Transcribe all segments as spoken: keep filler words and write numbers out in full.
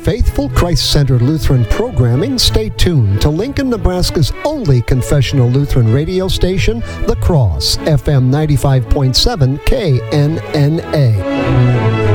faithful Christ-centered Lutheran programming, stay tuned to Lincoln, Nebraska's only confessional Lutheran radio station, The Cross, F M ninety-five point seven K N N A.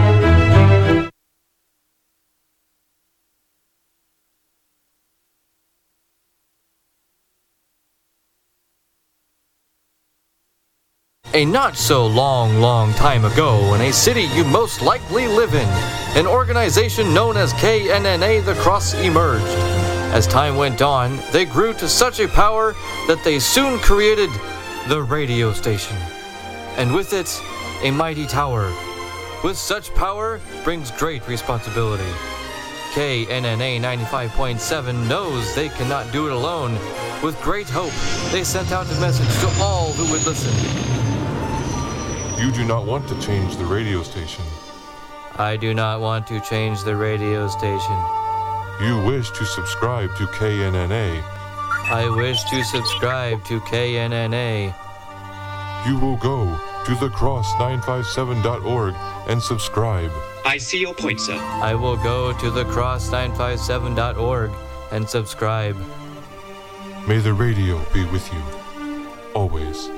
A not so long, long time ago, in a city you most likely live in, an organization known as K N N A The Cross emerged. As time went on, they grew to such a power that they soon created the radio station. And with it, a mighty tower. With such power brings great responsibility. K N N A ninety-five point seven knows they cannot do it alone. With great hope, they sent out a message to all who would listen. You do not want to change the radio station. I do not want to change the radio station. You wish to subscribe to K N N A. I wish to subscribe to K N N A. You will go to the cross nine five seven dot org and subscribe. I see your point, sir. I will go to the cross nine five seven dot org and subscribe. May the radio be with you, always.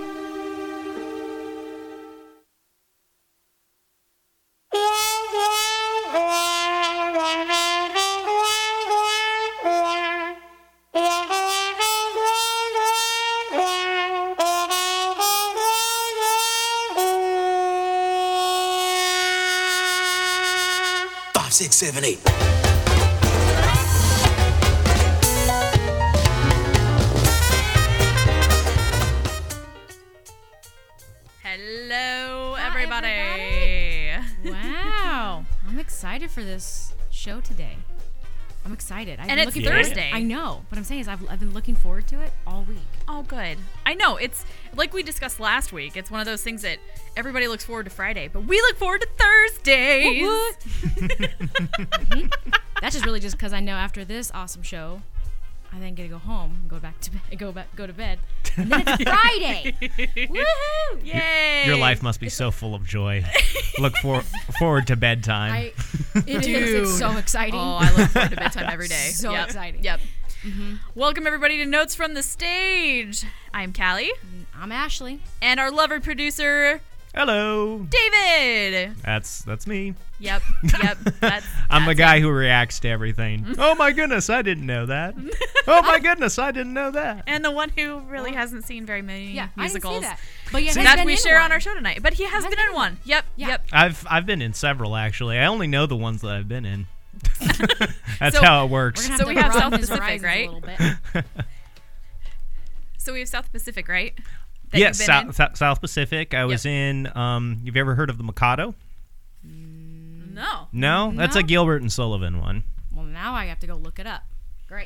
Six, seven, eight. Hello, Hi, everybody. everybody. Wow. I'm excited for this show today. I'm excited. I've And been it's looking forward- Thursday. I know. What I'm saying is I've, I've been looking forward to it all week. Oh, good. I know. It's like we discussed last week. It's one of those things that everybody looks forward to Friday, but we look forward to Thursdays. What? Mhm. That's just really just because I know after this awesome show, I then get to go home and go back to bed, go back, go to bed, and then it's Friday. Woohoo! Yay! Your life must be so full of joy. Look for, forward to bedtime. I, it is. It's so exciting. Oh, I look forward to bedtime every day. So Yep. exciting. Yep. Mm-hmm. Welcome, everybody, to Notes from the Stage. I'm Callie. I'm Ashley. And our lover producer, Hello. David. That's that's me. Yep. Yep. That's, I'm the that's guy it. who reacts to everything. Oh my goodness, I didn't know that. Oh my goodness, I didn't know that. And the one who really hasn't seen very many Yeah, musicals. I didn't see that. But yeah, that we share on our show tonight. But he has, Has been been in one. Yep. Yeah. Yep. I've I've been in several actually. I only know the ones that I've been in. That's So- how it works. So we have South his Pacific, horizons right? A little bit. So we have South Pacific, right? That Yes, you've been in? South, South Pacific. I was in. Um, you've ever heard of the Mikado? No. No, that's a No. Gilbert and Sullivan one. Well, now I have to go look it up. Great.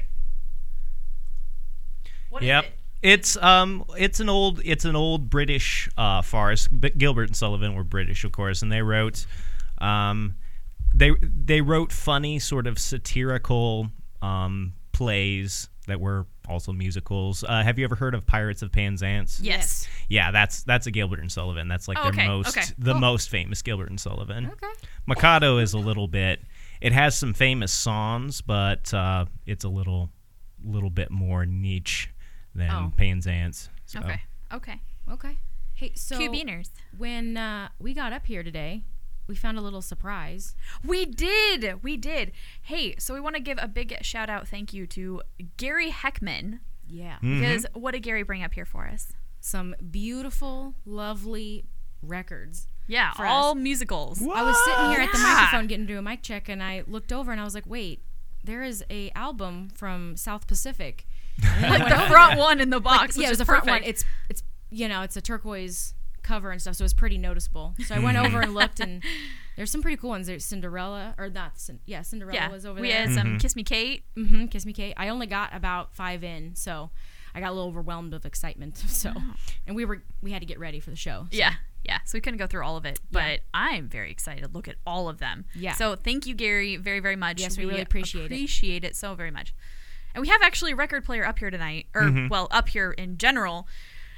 What is Yep. it? It's um it's an old it's an old British uh farce. But Gilbert and Sullivan were British, of course, and they wrote um they they wrote funny sort of satirical um plays that were also musicals. Uh, have you ever heard of Pirates of Penzance? Yes. Yeah, that's that's a Gilbert and Sullivan. That's like Oh, their okay, most okay. the Cool. most famous Gilbert and Sullivan. Okay. Mikado is a little bit. It has some famous songs, but uh, it's a little little bit more niche than Oh. Penzance. So. Okay. Okay. Okay. Hey, so Cue beaners. when uh, we got up here today, we found a little surprise. We did. We did. Hey, so we want to give a big shout out thank you to Gary Heckman. Yeah. Mhm. Because what did Gary bring up here for us? Some beautiful, lovely records. Yeah, For all us. musicals. I was sitting here at the Yeah. microphone getting to do a mic check, and I looked over and I was like, wait, there is a album from South Pacific. And then I Like went the over front there. one in the box, Like, yeah, which it was is the front perfect. one. It's it's you know it's a turquoise cover and stuff, so it's pretty noticeable. So I went over and looked, and there's some pretty cool ones. There's Cinderella, or not? Cin- yeah, Cinderella yeah, was over we there. had some Kiss Me Kate. Mm-hmm, Kiss Me Kate. I only got about five in, so I got a little overwhelmed of excitement. So, and we were we had to get ready for the show. So. Yeah, yeah. So we couldn't go through all of it, but Yeah. I'm very excited to look at all of them. Yeah. So thank you, Gary, very, very much. Yes, we really appreciate it. Appreciate it so very much. And we have actually a record player up here tonight, or Mhm. well, up here in general.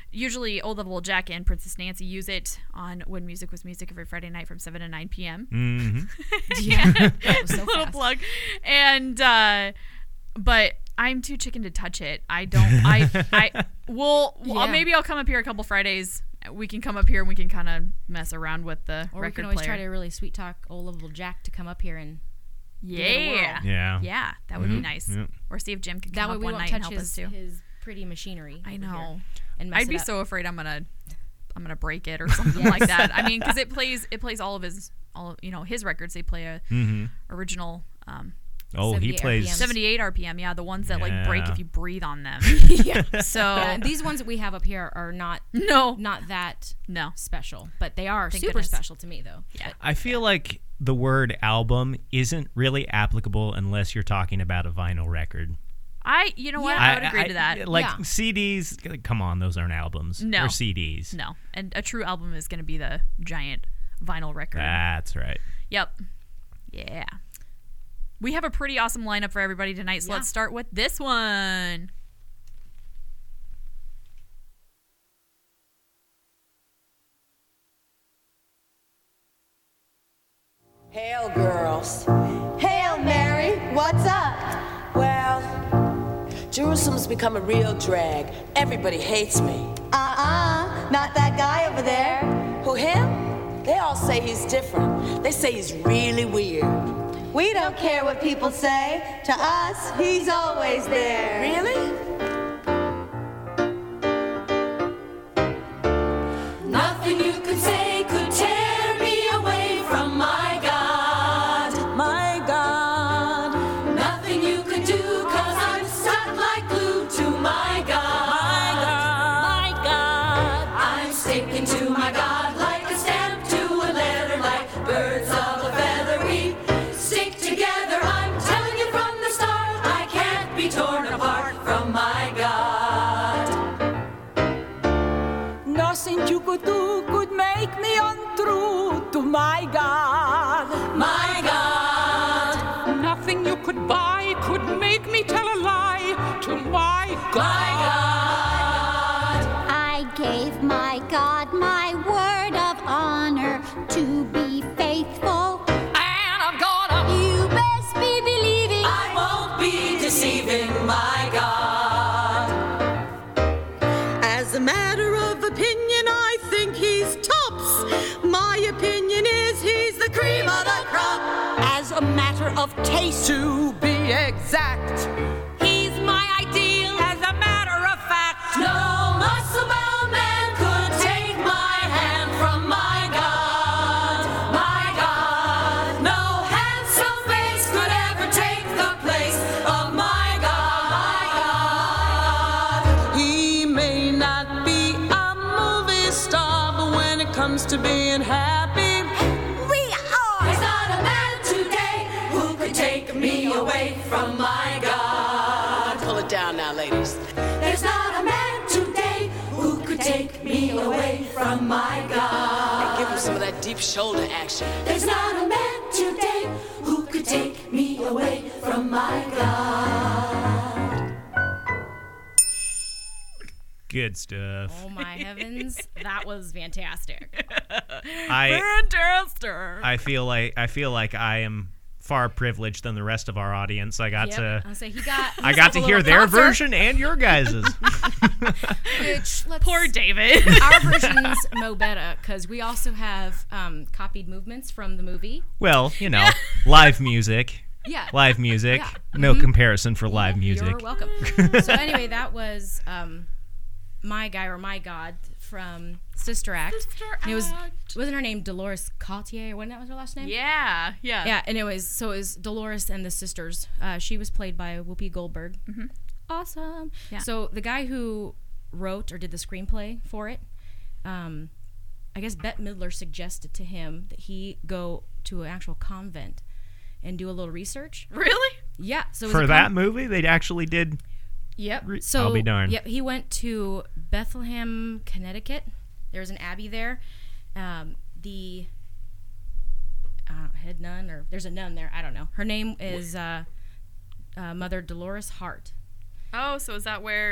usually Old Level Jack and Princess Nancy use it on When Music Was Music every Friday night from seven to nine p.m. Mm-hmm. Yeah, that was so Little fast. plug. And, uh, but I'm too chicken to touch it. I don't, I, I, well, well, Yeah. maybe I'll come up here a couple Fridays. We can come up here and we can kind of mess around with the Or we record can always player. try to really sweet talk Old Level Jack to come up here and give it a whirl. Yeah. Yeah. Yeah, that would be Yep, nice. yep. Or see if Jim can That come way up we one won't night and touch help us his, too. his pretty machinery. I over here know. And mess I'd it be up. so afraid I'm gonna, I'm gonna break it or something Yes. like that. I mean, because it plays, it plays all of his, all of, you know, his records. They play a Mm-hmm. original, um, Oh, he seventy-eight plays. R P Ms. seventy-eight R P M. Yeah, the ones that like break Yeah. if you breathe on them. yeah. So Yeah, and these ones that we have up here are not no, not that no. special, but they are Thank super goodness. special to me though. Yeah. I feel like the word album isn't really applicable unless you're talking about a vinyl record. I, you know what? Yeah. I would agree to that. Like Yeah. C Ds, come on, those aren't albums. No. They're C Ds. No, and a true album is going to be the giant vinyl record. That's right. Yep. Yeah. We have a pretty awesome lineup for everybody tonight, so Yeah. let's start with this one. Hail, girls. Hail, Mary. What's up? Well, Jerusalem's become a real drag. Everybody hates me. Uh-uh, not that guy over there. Who, him? They all say he's different. They say he's really weird. We don't care what people say. To us, he's always there. Really? Nothing you could say could tear me away from my God. My God. Nothing you could do, cause I'm stuck like glue to my God. My God. My God. I'm sticking to my God like a stamp to a letter, like birds of a feather. We stick together, I'm telling you from the start. I can't be torn apart from my God. Nothing you could do could make me untrue to my God. My God. Nothing you could buy could make me tell a lie to my God. My God. I gave my God my word of honor to be faithful. And I'm gonna, You best be believing. I won't be deceiving my God. As a matter of opinion, I think he's tops. My opinion is he's the cream of the crop. As a matter of taste, to be exact, he's my ideal. As a matter of fact, No muscle-bound man could take my hand from my God. My God. No handsome face could ever take the place of my God. My God. he may not be a movie star, but when it comes to being happy, we are. There's not a man today who could take me away from my God. Pull it down now, ladies. There's not a man today who could take me away from my God. Give him some of that deep shoulder action. There's not a man today who could take me away from my God. Good stuff. Oh my heavens, that was fantastic. I Fantastic. I feel like I feel like I am far privileged than the rest of our audience. I got Yep. to I'll say he got. I got to hear their concert, version and your guys's. Which let's, Poor David. our versions mo better because we also have um, copied movements from the movie. Well, you know, live music. Yeah. Live music. Yeah. No comparison for live music. You're welcome. So anyway, that was um, my guy or my God from Sister Act. Sister And it was Act. wasn't her name Dolores Cartier? Wasn't that was her last name? Yeah, yeah. Yeah, and it was so it was Dolores and the sisters. Uh, she was played by Whoopi Goldberg. Mm-hmm. Awesome. Yeah. So the guy who wrote or did the screenplay for it, um, I guess Bette Midler suggested to him that he go to an actual convent and do a little research. Really? Yeah. So it was For a that con- movie, they actually did. Yep. Re- So I'll be darned. Yep. He went to Bethlehem, Connecticut. There's an abbey there. Um, the uh, head nun, or there's a nun there. I don't know. Her name is uh, uh, Mother Dolores Hart. Oh, so is that where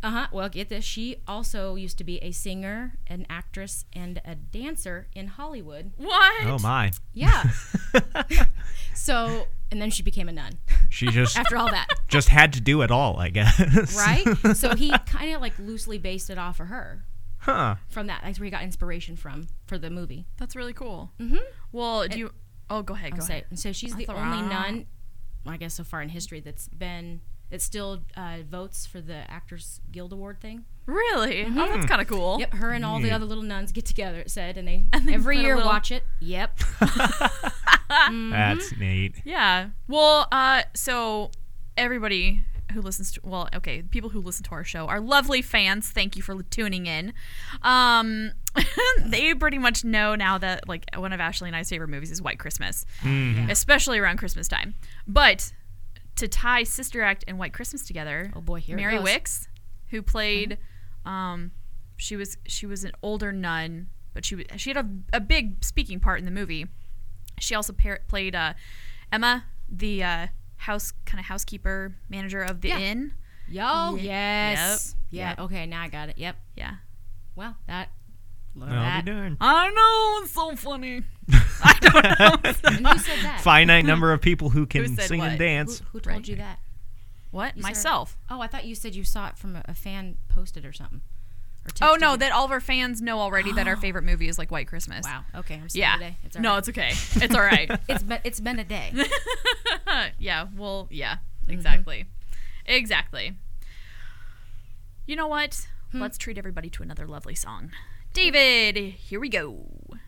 Uh huh. Well, get this. She also used to be a singer, an actress, and a dancer in Hollywood. What? Oh my. Yeah. So, and then she became a nun. She just after all that just had to do it all, I guess. Right? So he kind of like loosely based it off of her. Huh. From that, that's where he got inspiration from for the movie. That's really cool. Mm-hmm. Well, do you? Oh, go ahead. Go I'll say ahead. it. And so she's I the thought- only nun, I guess, so far in history that's been that still uh, votes for the Actors Guild Award thing. Really? Mhm. Oh, that's kind of cool. Yep, her and all the Neat. other little nuns get together. It said, and they, And they every put a year little- watch it. Yep. That's neat. Yeah. Well, uh, so everybody who listens to, well, okay, people who listen to our show are lovely fans. Thank you for tuning in. Um, they pretty much know now that, like, one of Ashley and I's favorite movies is White Christmas, Mhm. especially around Christmas time. But to tie Sister Act and White Christmas together, Oh boy, here it Mary goes. Wicks, who played, um, she was she was an older nun, but she was, she had a, a big speaking part in the movie. She also par- played uh, Emma, the uh, house kind of housekeeper manager of the Yeah. inn. Yo, Ye- yes. Yep. Yeah. Yep. Okay, now I got it. Yep. Yeah. Well, that. Look I'll at be that. darned. I know, it's so funny. I don't know. And who said that? Finite number of people who can Who said sing what? and Who, dance. who told Right. you that? What? You said- Myself. Oh, I thought you said you saw it from a, a fan posted or something. Or Oh, texted no, you. that all of our fans know already that our favorite movie is like White Christmas. Wow. Okay, I'm sorry Yeah. today. It's all No, right. it's okay. It's all right. It's been it's been a day. Yeah, well, yeah, exactly. Exactly. You know what? Let's treat everybody to another lovely song. David, here we go.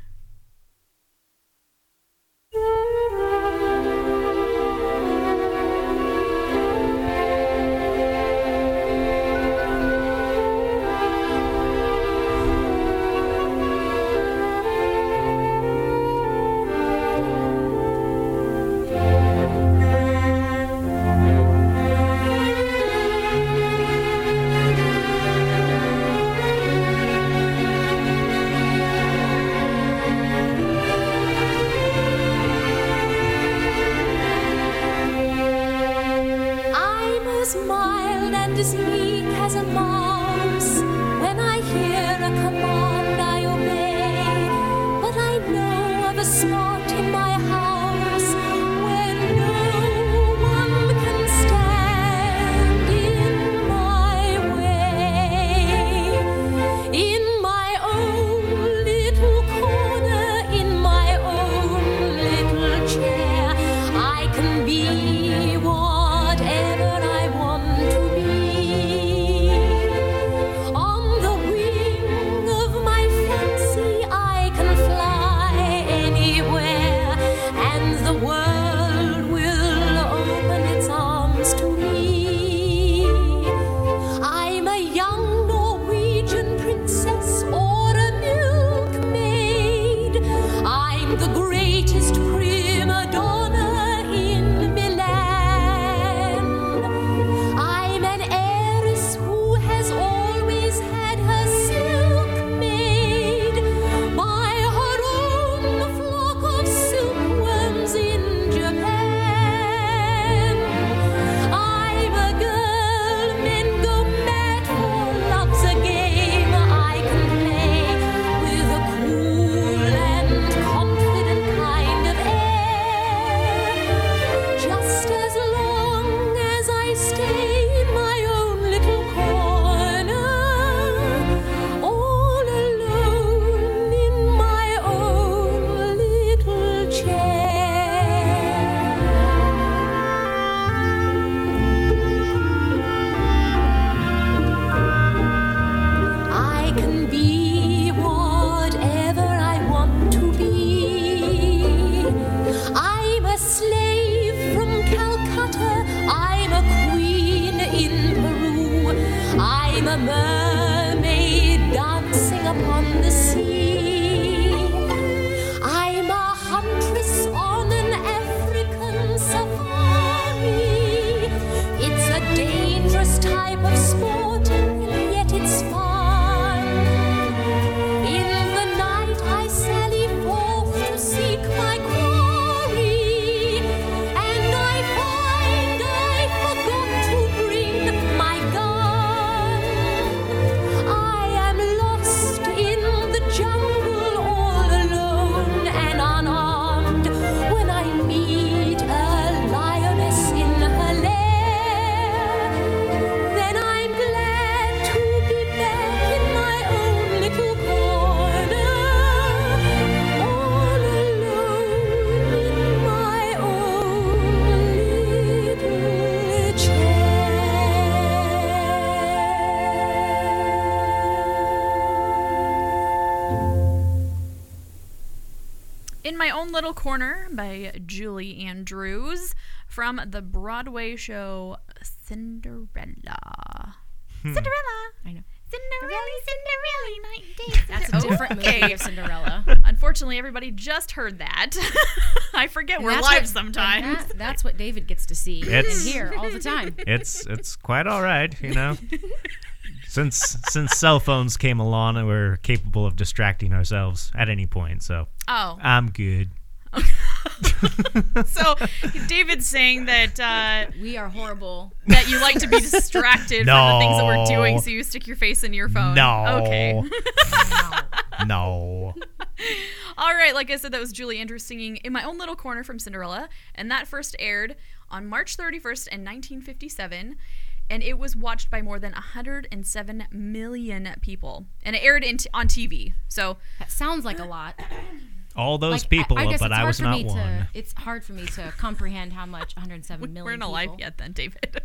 I'm as mild and as meek as a mouse. When I hear a command, I obey. But I know of a spot in my house where no one can stand in my way. In my own little corner, in my own little chair, I can be whatever I want to be. On the wing of my fancy, I can fly anywhere, and the world will open its arms to me. I'm a young Norwegian princess or a milkmaid. I'm the greatest prima donna in Milan. I'm an heiress who has always had her silk made by her own flock of silkworms in Japan. I'm a girl men go mad for. Love's a game I can play with a cool and confident kind of air. Just as long as I stay in my own little corner, all alone in my own little chair. I can be whatever I want to be. I'm a slave from Calcutta. I'm a queen in Peru. I'm a mermaid dancing upon the sea. I'm a huntress on an African safari. It's a dangerous type of sport, and yet it's fun. In the night I sally forth to seek my quarry, and I find I forgot to bring my gun. Own Little Corner by Julie Andrews from the Broadway show Cinderella. Hmm. Cinderella. I know. Cinderella, Cinderella, night days. That's a different movie of Cinderella. Unfortunately, everybody just heard that. I forget And we're that's live what- sometimes. and that- that's what David gets to see It's- and hear all the time. It's it's quite all right, you know. Since since cell phones came along, we're capable of distracting ourselves at any point. So Oh. I'm good. So David's saying that uh, we are horrible. That you like to be distracted from the things that we're doing, No. so you stick your face in your phone. No. Okay. No. All right, like I said, that was Julie Andrews singing In My Own Little Corner from Cinderella, and that first aired on March thirty-first in nineteen fifty-seven, and it was watched by more than one hundred seven million people, and it aired in t- on T V. So that sounds like a lot. All those Like, people, I, I guess but it's I hard was for not me one. To, it's hard for me to comprehend how much one hundred seven million we're not people. alive yet, then, David.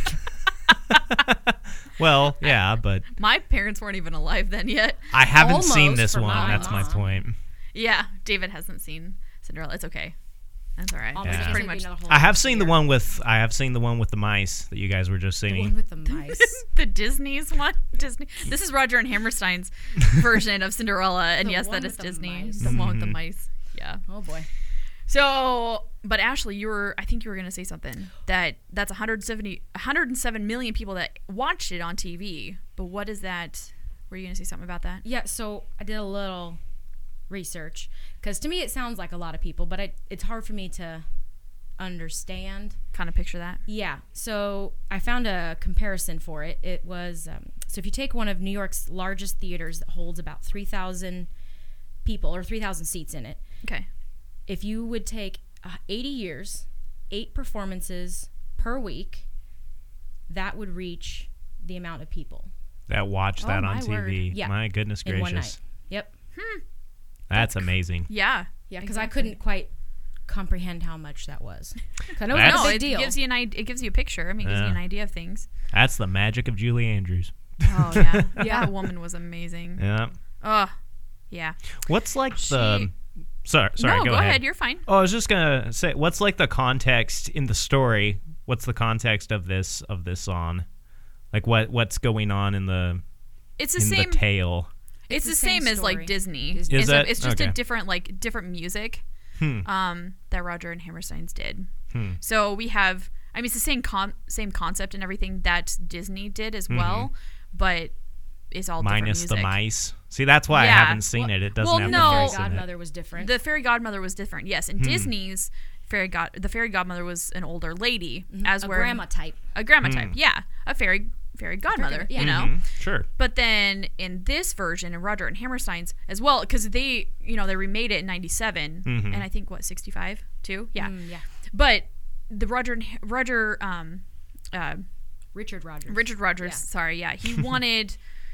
Well, yeah, but My parents weren't even alive then yet. I haven't seen Almost this for one. my That's my mom. point. Yeah, David hasn't seen Cinderella. It's okay. That's all right. Oh, Yeah. It's pretty much I have seen the one with I have seen the one with the mice that you guys were just singing. one with the mice. the Disney's one. Disney. This is Roger and Hammerstein's version of Cinderella, and The yes, one that is with the Disney. mice. The one with the Mhm. mice. Yeah. Oh boy. So, but Ashley, you were I think you were going to say something that that's one hundred seventy, one hundred seven million people that watched it on T V. But what is that? Were you going to say something about that? Yeah, so I did a little research because to me it sounds like a lot of people, but I, it's hard for me to understand. Kind of picture that. Yeah, so I found a comparison for it. It was um, so if you take one of New York's largest theaters that holds about three thousand people or three thousand seats in it. Okay. If you would take uh, eighty years, eight performances per week, that would reach the amount of people. That watch Oh, that my on T V. word. Yeah. My goodness In one gracious. night. Yep. That's amazing. Yeah. Yeah, because I Exactly. couldn't quite comprehend how much that was. 'Cause I know it That's- was No, a big it deal. gives you an idea. It gives you a picture. I mean, it gives you Yeah. an idea of things. That's the magic of Julie Andrews. Oh yeah, yeah. That woman was amazing. Yeah. Oh, yeah. What's like the Sorry, sorry, No, go, go ahead. ahead, you're fine. Oh, I was just going to say what's like the context in the story? What's the context of this of this song? Like what what's going on in the It's the in same- the tale? It's, the, same, as like Disney. Is And so it? It's just a Okay. different like different music Hmm. um, that Roger and Hammerstein's did. Hmm. So we have, I mean, it's the same con- same concept and everything that Disney did as well, but it's all Minus different the music. mice. See, that's why Yeah. I haven't seen it. It doesn't well, have no, the mice in it. Godmother was different. The fairy godmother was different, yes. And Hmm. Disney's fairy god, the fairy godmother was an older lady, Mhm. as A where grandma type. a grandma Hmm. type, yeah, a fairy fairy godmother, yeah. you know. Mhm. Sure. But then in this version, in Roger and Hammerstein's as well, because they, you know, they remade it in ninety-seven, Mhm. and I think what sixty-five too, yeah, Mm, yeah. But the Roger and Ha- Roger, um, uh, Richard Rogers. Richard Rogers, Yeah. sorry, yeah, he wanted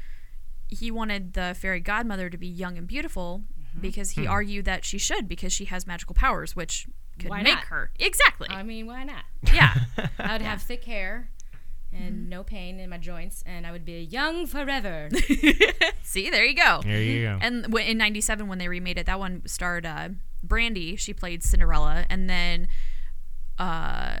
he wanted the fairy godmother to be young and beautiful because he Hmm. argued that she should because she has magical powers, which could Why make not? her exactly. I mean, why not? Yeah. I would have thick hair and no pain in my joints, and I would be young forever. See, there you go. There you go. And w- in ninety-seven, when they remade it, that one starred uh, Brandy. She played Cinderella. And then, uh,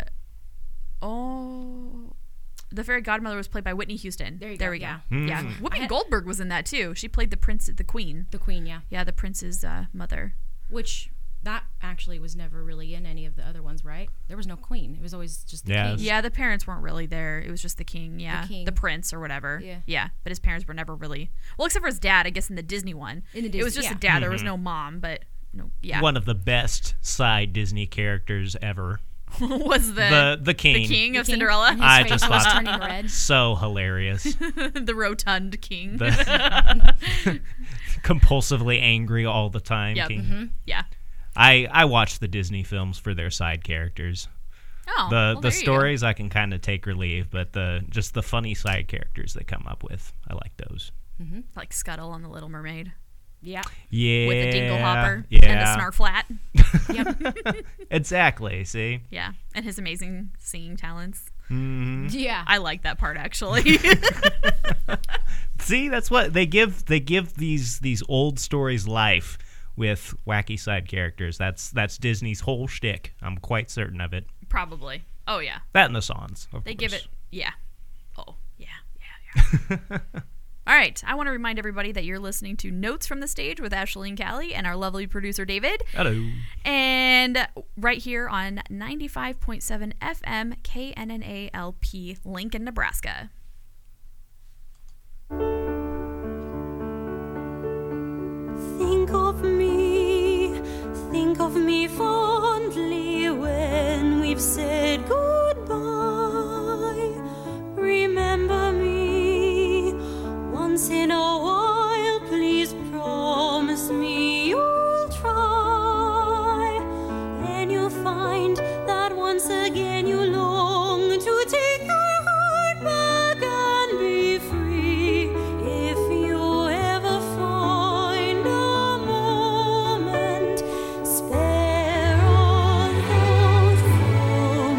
oh, the fairy godmother was played by Whitney Houston. There you there go, we go. yeah. Yeah. Mm. Whoopi I had- Goldberg was in that, too. She played the prince, the queen. The queen, yeah. Yeah, the prince's uh, mother. Which that actually was never really in any of the other ones, right? There was no queen. It was always just the Yeah, king. Yeah, the parents weren't really there. It was just the king, yeah. The, king. prince or whatever. Yeah. Yeah, but his parents were never really... Well, except for his dad, I guess, in the Disney one. In the it was Disney- just yeah. a dad. There was Mhm. no mom, but... no, yeah. One of the best side Disney characters ever. was the... the the king. The king The of king, Cinderella? and his I face just was thought turning red. so hilarious. the rotund king. The compulsively angry all the time. Yep. King. Mhm. Yeah. I I watch the Disney films for their side characters. Oh, the well, the there you go. stories I can kind of take or leave, but the just the funny side characters they come up with, I like those. Like Scuttle on The Little Mermaid. Yeah. Yeah, With the dingle hopper yeah. and the snarflat. Yep. Exactly. See. Yeah. And his amazing singing talents. Mhm. Yeah. I like that part, actually. See, that's what they give. They give these these old stories life with wacky side characters. That's that's Disney's whole shtick. I'm quite certain of it. Probably. Oh, yeah. That and the songs, of They course. give it, yeah. Oh, yeah, yeah, yeah. All right. I want to remind everybody that you're listening to Notes from the Stage with Ashley and Callie and our lovely producer, David. Hello. And right here on ninety-five point seven F M, K N N A L P, Lincoln, Nebraska. Think of me, think of me fondly when we've said goodbye. Remember me once in a while, please promise me you'll try. And you'll find that once again you long to take your heart back and be free. If you ever find a moment, spare all thought for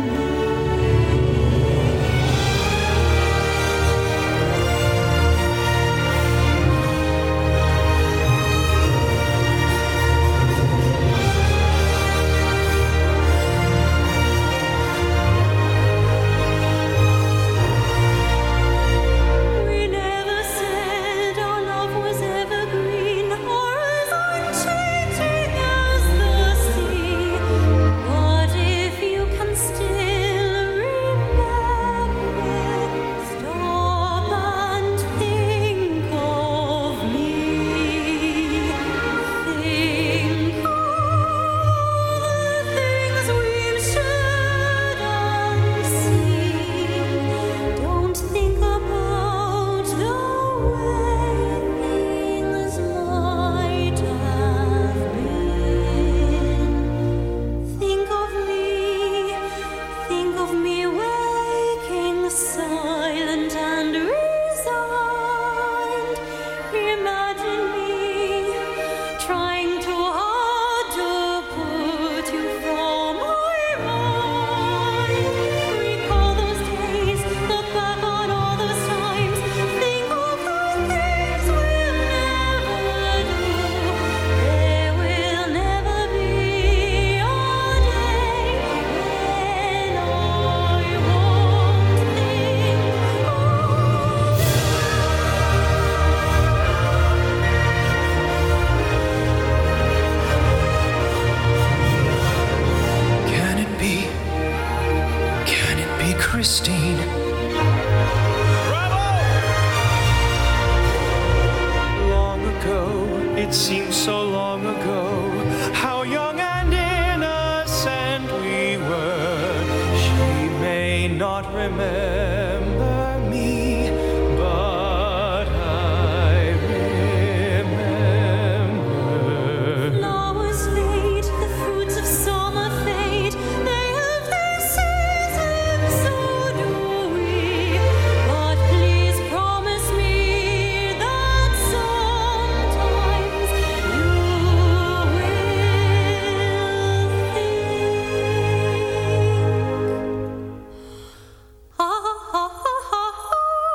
We never said our love was evergreen or as unchanging as the sea. But if you can still remember, stop and think of me. Think of the things we've shared and seen. Don't think about the way things might have been. Think of me, think of me waking silent and resigned. Imagine me trying too hard to put you from my mind. Recall those days, look back on all those times. Think of the things we'll never do. There will never be a day when I won't think Can it be? Can it be Christine? Long ago, it seems so long ago, how young and innocent we were. She may not remember me, but I remember. Flowers fade, the fruits of summer fade. They have their seasons, so do we. But please promise me that sometimes you will think. Ah, ah, ah, ah,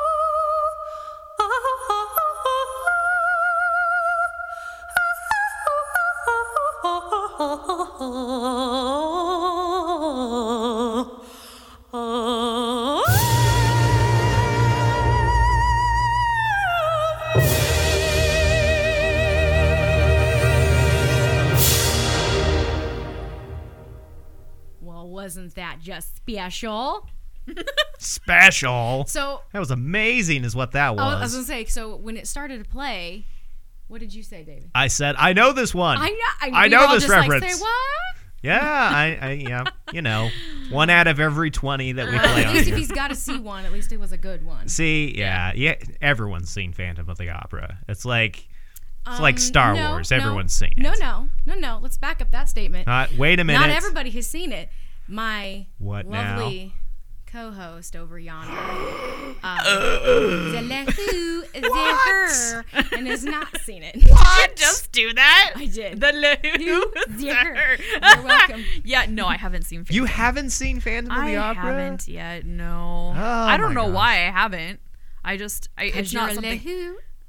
Well, wasn't that just special? Special. So, That was amazing, is what that oh, I was was. gonna say. So when it started to play, what did you say, David? I said, I know this one. I know. I, I we know were all this just reference. Like, say what? Yeah, I, I, yeah, you know, one out of every twenty that we play At on least if here. he's got to see one, at least it was a good one. See, yeah, yeah, everyone's seen Phantom of the Opera. It's like, it's like Um, Star no, Wars. no, Everyone's seen it. No, no, no, no. Let's back up that statement. Uh, wait a minute. Not everybody has seen it. My What now? lovely co-host over yonder, uh, the Lehu, the her, and has not seen it. What? Just do that? I did. The Lehu. The her. You're welcome. Yeah, no, I haven't seen Phantom. You haven't seen Phantom of the I Opera? haven't yet, no. Oh, I don't my know gosh. why I haven't. I just, I, it's you're not a something. Lehu.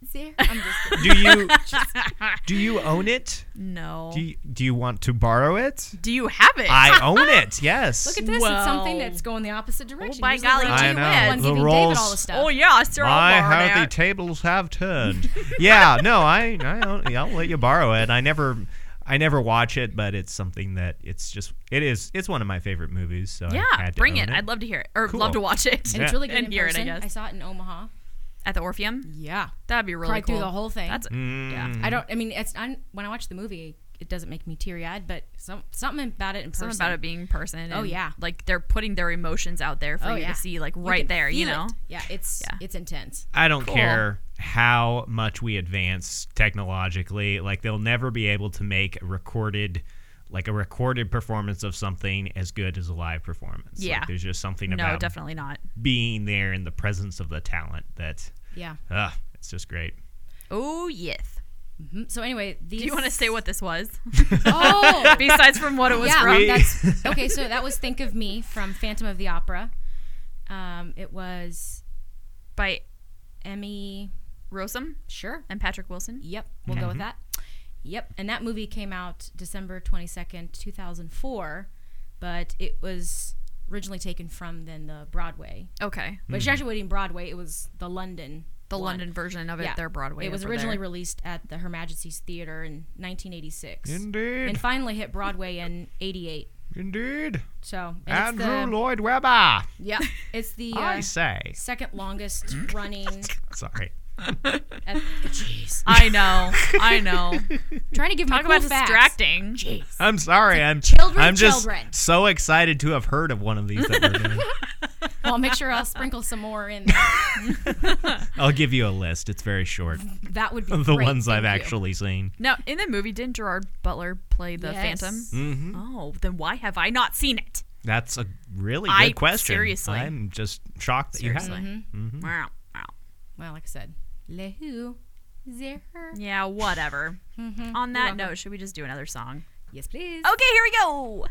there. I'm just kidding. Do you do you own it? No. Do you, do you want to borrow it? Do you have it? I own it. Yes. Look at this. Well. It's something that's going the opposite direction. Oh, by Usually golly, we're I the gee know. one whiz. The giving roles- David all the stuff. Oh yeah, sir. My, I'll borrow how the that. tables have turned. Yeah, no, I, I don't, yeah, I'll let you borrow it. I never, I never watch it, but it's something that it's just, it is, it's one of my favorite movies. So I Yeah, had to bring own it. I'd love to hear it, or Cool. love to watch it. And it's really good and in hear person. it. I guess I saw it in Omaha. at the Orpheum. Yeah. That'd be really Cried cool. through the whole thing. That's Mm. yeah. I don't. I mean, it's I, when I watch the movie, it doesn't make me teary eyed, but some something about it in person. Something about it being in person. Oh, and, yeah. like they're putting their emotions out there for Oh, you yeah. to see, like You right can there. You feel know. it. Yeah, it's Yeah. it's intense. I don't Cool. care how much we advance technologically. Like they'll never be able to make a recorded, like a recorded performance of something as good as a live performance. Yeah. Like, there's just something No, about definitely not. being there in the presence of the talent that, Yeah. uh, it's just great. Oh yes. Mhm. So anyway, these. Do you want to say what this was? Oh, Besides from what it was yeah. from. That's okay. So that was "Think of Me" from Phantom of the Opera. Um, it was By Emmy. Rossum Sure. and Patrick Wilson. Yep, we'll go with that. Yep, and that movie came out December twenty-second, two thousand four, but it was originally taken from then the Broadway. Okay. But it's actually wasn't Broadway, it was the London The one. London version of it, Yeah. their Broadway. It was over originally there. released at the Her Majesty's Theater in nineteen eighty-six. Indeed. And finally hit Broadway in eighty-eight. Indeed. So, and it's Andrew the, Lloyd Webber. yeah, it's the I uh, say. second longest running. Sorry. At, jeez. I know. I know. Trying to give Talk me cool about facts. distracting. Jeez. I'm sorry. I'm children, I'm just children. so excited to have heard of one of these that we're doing. Well, I'll make sure I'll sprinkle some more in there. I'll give you a list. It's very short. That would be The great. ones I've Thank you. actually seen. Now, in the movie, didn't Gerard Butler play the Yes. Phantom? Mm-hmm. Oh, then why have I not seen it? That's a really good I- question. seriously. I'm just shocked that Seriously. you have. Wow. Wow. Well, like I said, le who, there. Yeah, whatever. Mm-hmm. On that note, should we just do another song? Yes, please. Okay, here we go.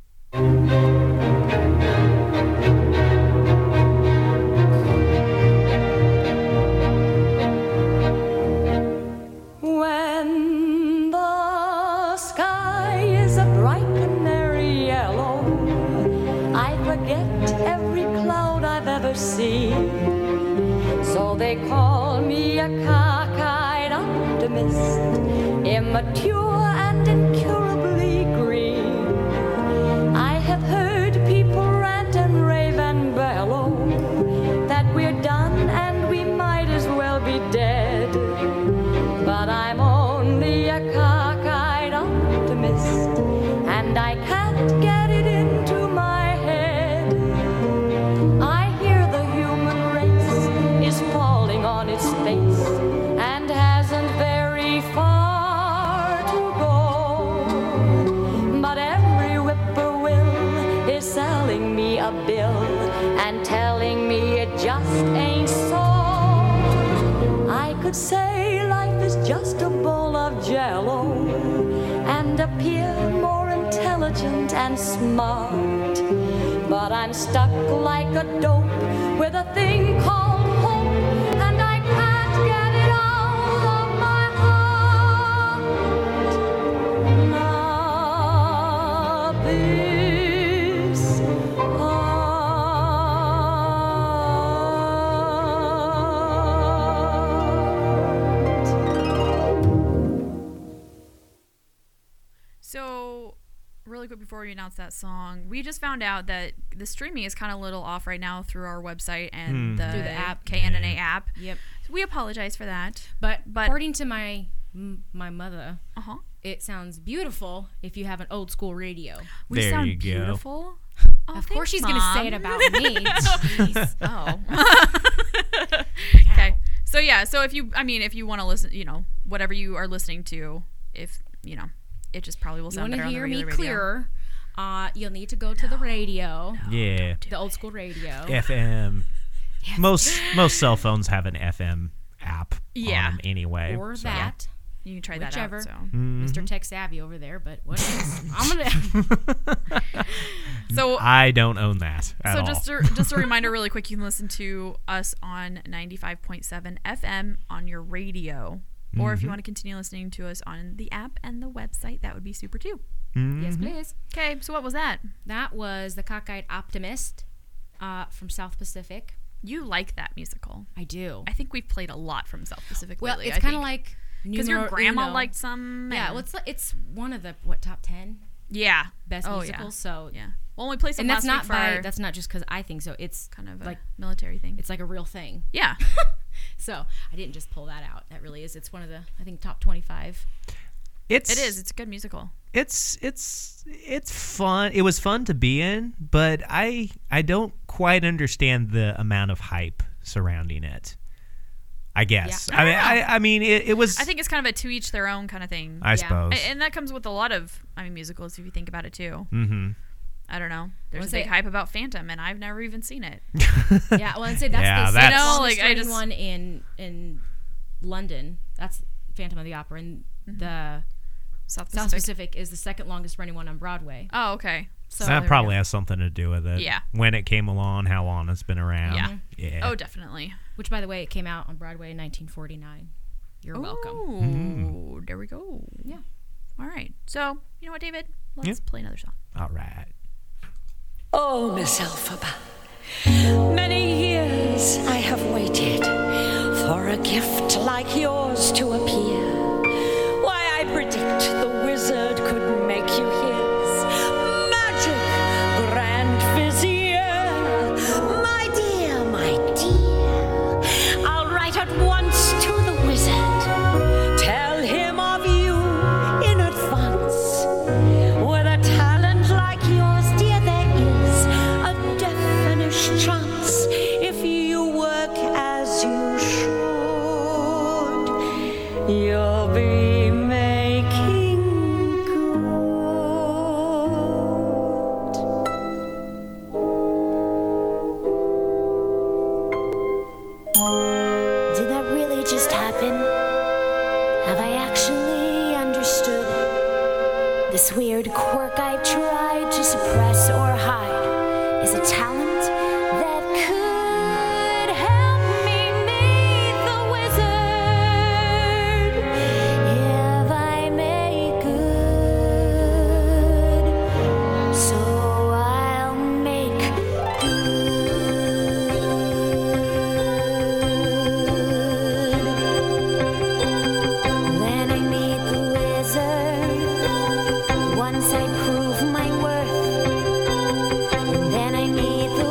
When the sky is a bright canary yellow, I forget every cloud I've ever seen. So they call me a cockeyed optimist, immature and incurably green. I have heard people rant and rave and bellow that we're done and we might as well be dead. But I'm only a cockeyed optimist, and I can't get it into my head. I hear the human race is falling on its face and hasn't very far to go. But every whippoorwill is selling me a bill and telling me it just ain't so. I could say life is just a bowl of jello and appear more intelligent and smart. But I'm stuck like a dope with a thing called hope, and I can't get it out of my heart. Not this So, really quick before we announce that song, we just found out that the streaming is kind of a little off right now through our website and Hmm. the, Through the app. K N N A app. Yep. So we apologize for that. But, But- according to my m- my mother, Uh-huh. it sounds beautiful if you have an old school radio. We There sound you go. beautiful. Oh, Of course, thanks, she's going to say Mom. it about me. Jeez. Oh. Okay. So yeah, so if you, I mean, if you want to listen, you know, whatever you are listening to, if, you know, it just probably will You sound want to better on the hear me regular radio. clearer? Uh, you'll need to go to the radio, Yeah. the old school radio. F M. Most most cell phones have an F M app Yeah. on them anyway. Or so- that. You can try Whichever. that out. So. Mm-hmm. Mister Tech Savvy over there, but what is? I'm gonna. So I don't own that at So all. just a, just a reminder really quick, you can listen to us on ninety-five point seven F M on your radio. Or Mm-hmm. if you want to continue listening to us on the app and the website, that would be super too. Mm-hmm. Yes, please. Okay, so what was that? That was The Cockeyed Optimist uh, from South Pacific. You like that musical. I do. I think we've played a lot from South Pacific Well, lately. it's kind of like because your numero grandma uno. liked some. Yeah, and- well, it's, like- it's one of the, what, top ten yeah, best oh, musicals. So Yeah. Well, we played some and that's last not week for by our that's not just because I think so. It's kind of a like military thing. it's like a real thing. Yeah. So I didn't just pull that out. That really is. It's one of the I think top twenty-five. It's It is. It's a good musical. It's it's it's fun. It was fun to be in, but I I don't quite understand the amount of hype surrounding it. I guess. Yeah. I mean, I don't I, I mean, it, it was. I think it's kind of a to each their own kind of thing. I suppose. A- And that comes with a lot of, I mean, musicals if you think about it too. Mm-hmm. I don't know. There's a Was big it- hype about Phantom, and I've never even seen it. Yeah, well, I'd say that's Yeah, the that's- second You know, longest like, I running just- one in in London. That's Phantom of the Opera, and the South South Pacific. Pacific is the second longest running one on Broadway. Oh, okay. So that there we probably go. has something to do with it. Yeah. When it came along, how long it's been around. Yeah. Yeah. Oh, definitely. Which, by the way, it came out on Broadway in nineteen forty-nine. You're welcome. Oh, there we go. Yeah. All right. So, you know what, David? Let's Yeah. play another song. All right. Oh, Miss Elphaba, many years I have waited for a gift like yours to appear. Why, I predict the wizard could make you his magic grand vizier. My dear, my dear, I'll write at once to the wizard. Tell him of you in advance. With a talent like yours, dear, there is a definite chance if you work as you should. You'll be making good. Did that really just happen? Have I actually understood? This weird quirk I've tried to suppress or hide is a talent that could help me meet the wizard if I make good. So I'll make when I meet the wizard. Once I prove my worth, then I meet the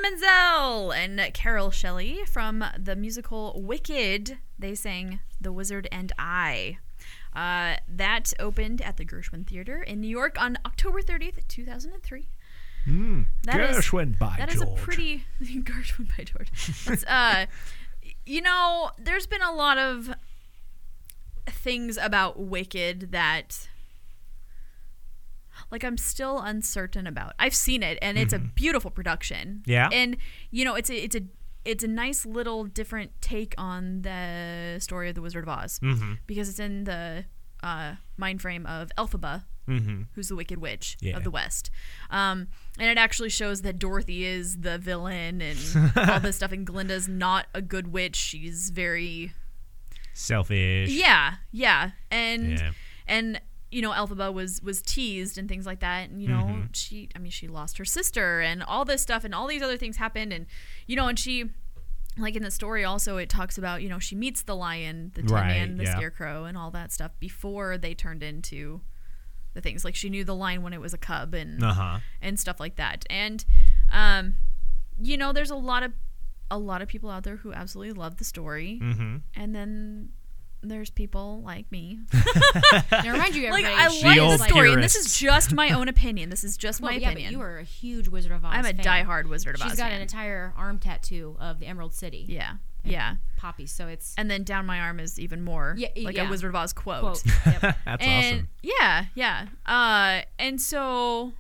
Menzel and Carol Shelley from the musical Wicked. They sang The Wizard and I. Uh, that opened at the Gershwin Theater in New York on October thirtieth, two thousand three. Mm, That is- Gershwin by That George. is a pretty Gershwin by George. That's, uh, you know, there's been a lot of things about Wicked that, like, I'm still uncertain about. I've seen it, and it's Mhm. a beautiful production. Yeah. And you know, it's a it's a it's a nice little different take on the story of the Wizard of Oz Mhm. because it's in the uh, mind frame of Elphaba, Mhm. who's the Wicked Witch Yeah. of the West. Um, and it actually shows that Dorothy is the villain and all this stuff, and Glinda's not a good witch. She's very Selfish. yeah, yeah, and Yeah. and you know, Elphaba was was teased and things like that, and you know, Mhm. she, I mean, she lost her sister, and all this stuff, and all these other things happened, and you know, and she, like in the story, also it talks about, you know, she meets the lion, the Tin Right, Man, the yeah. Scarecrow, and all that stuff before they turned into the things. Like she knew the lion when it was a cub, and Uh-huh. and stuff like that, and um, you know, there's a lot of a lot of people out there who absolutely love the story, Mhm. and then there's people like me. Now, remind you, like everybody, I she like is the story, and this purists. is just my own opinion. This is just Well, my yeah, opinion. but you are a huge Wizard of Oz I'm a fan. diehard Wizard of She's Oz got fan. an entire arm tattoo of the Emerald City. Yeah, and yeah. poppies. So it's And then down my arm is even more Yeah, like yeah. a Wizard of Oz quote. Quote, yep. That's and, awesome. Yeah, yeah. Uh, and so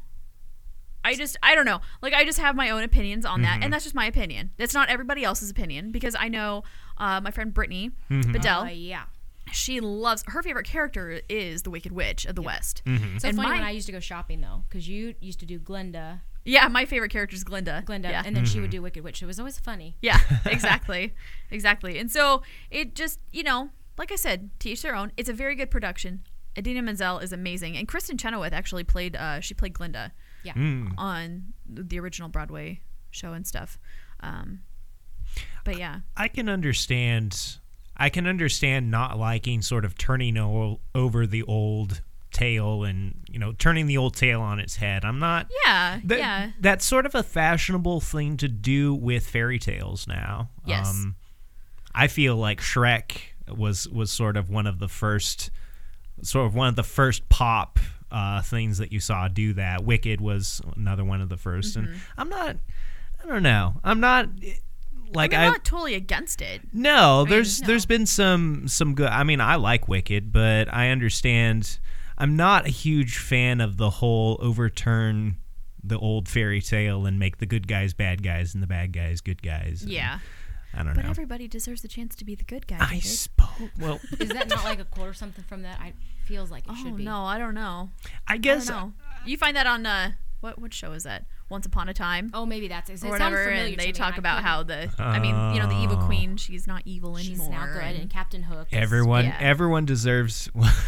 I just, I don't know. Like, I just have my own opinions on that, Mhm. and that's just my opinion. That's not everybody else's opinion, because I know uh, my friend Brittany Mhm. Bedell. Uh, yeah. She loves, her favorite character is the Wicked Witch of the West. Mhm. So And funny my- when I used to go shopping though, because you used to do Glinda. Yeah, my favorite character is Glinda. Glinda, yeah. and then she would do Wicked Witch. It was always funny. Yeah, exactly. exactly. And so it just, you know, like I said, to each their own. It's a very good production. Idina Menzel is amazing. And Kristen Chenoweth actually played, uh, she played Glinda Yeah. Mm. on the original Broadway show and stuff. Um, but yeah. I can understand. I can understand not liking sort of turning o- over the old tale and, you know, turning the old tale on its head. I'm not. Yeah, That, yeah. That's sort of a fashionable thing to do with fairy tales now. Yes. Um, I feel like Shrek was was sort of one of the first, sort of one of the first pop uh, things that you saw do that. Wicked was another one of the 1st Mhm. and I'm not. I don't know. I'm not. Like I mean, I'm I not totally against it. no, I mean, there's no. there's been some some good. I mean, I like Wicked, but I understand. I'm not a huge fan of the whole overturn the old fairy tale and make the good guys bad guys and the bad guys good guys. and Yeah. I don't But know. everybody deserves the chance to be the good guy. I David. suppose. Well, Is that not like a quote or something from that? I feels like it Oh should be. no, I don't know. I guess. I don't know. You find that on uh, what what show is that? Once Upon a Time. Oh, maybe that's it. It Or sounds whatever, familiar and to they me, talk and I about couldn't- how the, I mean, you know, the evil Oh. queen, she's not evil She's anymore. now good, and Captain Hook. is- Everyone, Yeah. everyone deserves.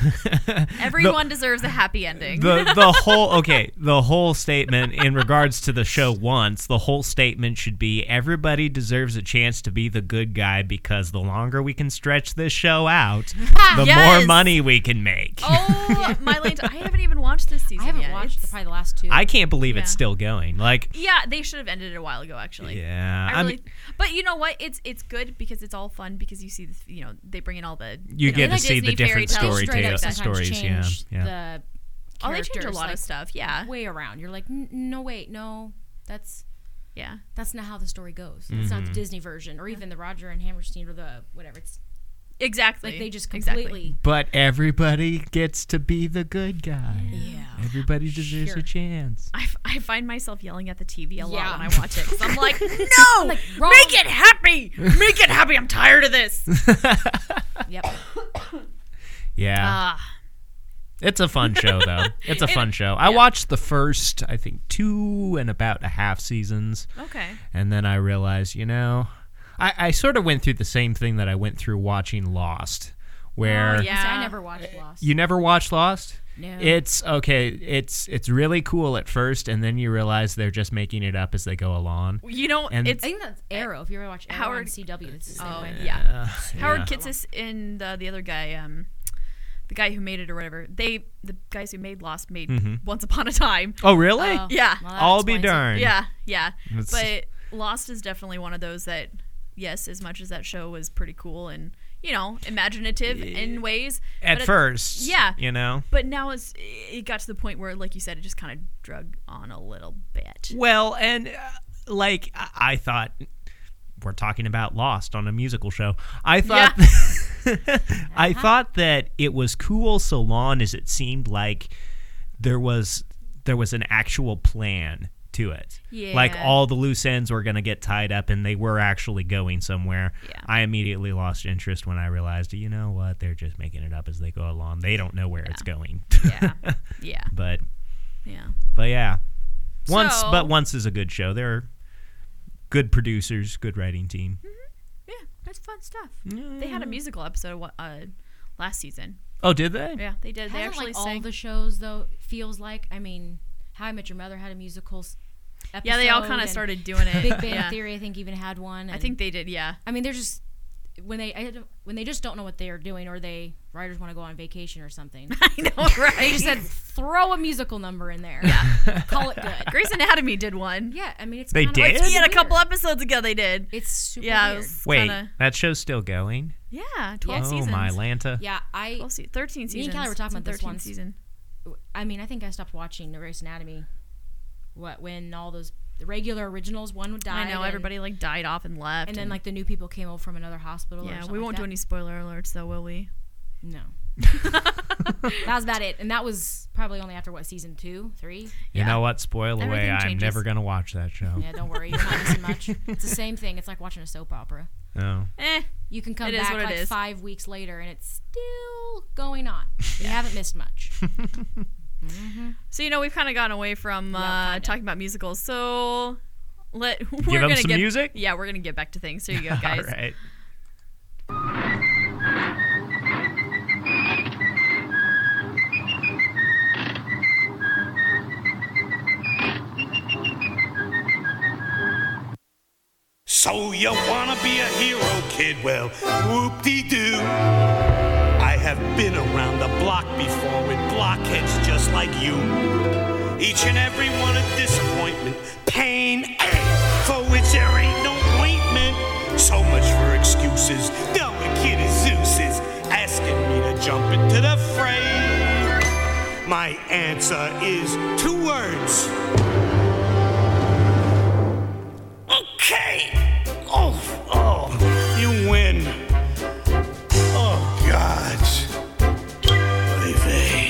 Everyone deserves a happy ending. the the whole okay the whole statement in regards to the show once the whole statement should be everybody deserves a chance to be the good guy because the longer we can stretch this show out the Yes. more money we can make. Oh, my lane! I haven't even watched this season I haven't yet. watched the, It's- probably the last two. I can't believe it's Yeah. still going. Like, Yeah, they should have ended it a while ago, actually. yeah, I I really, mean, but you know what? It's it's good because it's all fun because you see the you know they bring in all the You know, get the to see the Disney fairy different tales, story straight tale- up that. stories, yeah, change yeah. The Oh, they change a characters, lot of like, stuff. Yeah, way around. You're like, "N- no, wait, no, that's yeah. that's not how the story goes. It's not the Mhm. Disney version, or even the Roger and Hammerstein, or the whatever. It's Exactly. like they just Exactly. completely. but everybody gets to be the good guy. Yeah. Everybody deserves Sure. a chance. I, f- I find myself yelling at the T V a Yeah. lot when I watch it. 'Cause I'm like, no, like, wrong. make it happy, make it happy. I'm tired of this. Yep. Yeah. Ah, It's a fun show, though. It's a It- fun show. I yeah. watched the first, I think, two and about a half seasons. okay. And then I realized, you know, I, I sort of went through the same thing that I went through watching Lost, where Oh, yeah. See, I never watched Lost. you never watched Lost? No. It's okay. It's it's really cool at first, and then you realize they're just making it up as they go along. You know, And- it's I think that's Arrow. If you ever watch Arrow Howard- on C W, it's the same oh way. yeah. Uh, Howard yeah. Kitsis and uh, the other guy, um, the guy who made it or whatever. They the guys who made Lost made Mhm. Once Upon a Time. Oh, really? Oh, Yeah. well, that I'll be explains it. darned. Yeah, yeah. It's- But Lost is definitely one of those that, yes, as much as that show was pretty cool and, you know, imaginative in ways. At but first, it, yeah. you know. But now it's, it got to the point where, like you said, it just kind of drug on a little bit. Well, and, uh, like, I, I thought... We're talking about Lost on a musical show. I thought yeah. I thought that it was cool so long as it seemed like there was there was an actual plan to it. Yeah. Like all the loose ends were going to get tied up and they were actually going somewhere. Yeah. I immediately lost interest when I realized, you know what, they're just making it up as they go along. They don't know where yeah. it's going. yeah. Yeah. But yeah. But yeah. Once so, but Once is a good show. They're good producers, good writing team. Mm-hmm. Yeah, that's fun stuff. Mm-hmm. They had a musical episode uh, last season. Oh, did they? Yeah, they did. They Hasn't, actually like, sang. all the shows, though, feels like, I mean, How I Met Your Mother had a musical s- episode. Yeah, they all kind of started doing it. Big Bang yeah. Theory, I think, even had one. I think they did, yeah. I mean, they're just... When they I, when they just don't know what they're doing, or they writers want to go on vacation or something. I know, right? They just said, throw a musical number in there. Yeah. Call it good. Grey's Anatomy did one. Yeah, I mean, it's They kinda, did? It's Yeah, weird. a couple episodes ago they did. It's super yeah, weird. It was Wait, kinda, that show's still going? Yeah, twelve Yeah. seasons. Oh, my Lanta. Yeah, I... Well, see, thirteen seasons. Me and Kelly were talking about this thirteenth once. season. I mean, I think I stopped watching Grey's Anatomy. What when all those the regular originals one died. I know and, everybody like died off and left, and then like the new people came over from another hospital. yeah, or something we won't like do that. any spoiler alerts though, will we? No. That was about it, and that was probably only after what season two, three. You Yeah. know what? Spoil away. Everything I'm changes. never going to watch that show. Yeah, don't worry, you're not missing much. It's the same thing. It's like watching a soap opera. No. Eh. You can come It is back what it like is. five weeks later, and it's still going on. You haven't missed much. Mm-hmm. So you know we've kind of gotten away from uh, Yeah, kinda. talking about musicals. So let we're Give 'em gonna some get, music? Yeah, we're gonna get back to things. Here you go, guys. All right. So you wanna be a hero, kid? Well, whoop-de-doo. I have been around the block before with blockheads just like you. Each and every one a disappointment, pain, and for which there ain't no ointment. So much for excuses. Dumb kid is Zeus is asking me to jump into the fray. My answer is two words. Okay. Oh, oh, you win. Oh, God. Oy vey.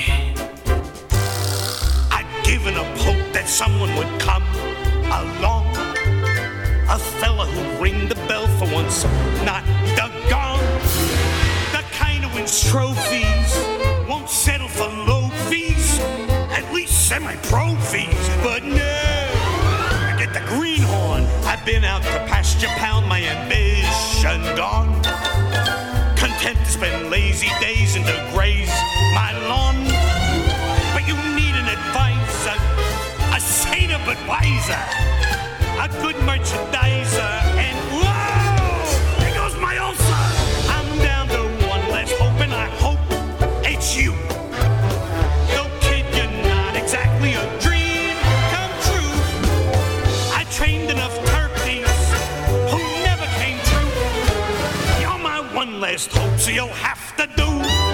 I'd given up hope that someone would come along. A fella who'd ring the bell for once, not the gong. The kind who wins trophies, won't settle for low fees, at least semi-pro fees, but no. Get the greenhorn. I've been out to pasture pound, my ambition gone. Content to spend lazy days and to graze my lawn. But you need an advisor, a saner but wiser, a good merchandiser, and whoa! There goes my ulcer. I'm down to one less hope, and I hope it's you. Though kid, you're not exactly a dream come true. I trained enough turkeys who never came true. You're my one last hope, so you'll have to do.